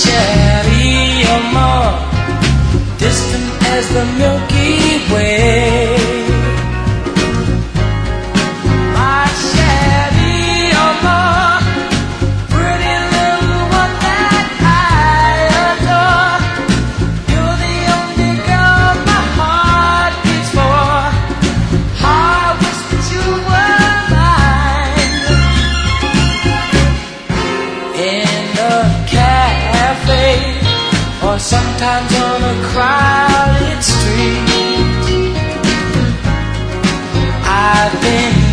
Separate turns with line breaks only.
Shelly, you're more distant as the Milky Way. My Shelly, you're more pretty little one that I adore. You're the only girl my heart beats for. I wish that you were mine. In a cafe, or sometimes on a crowded street, I've been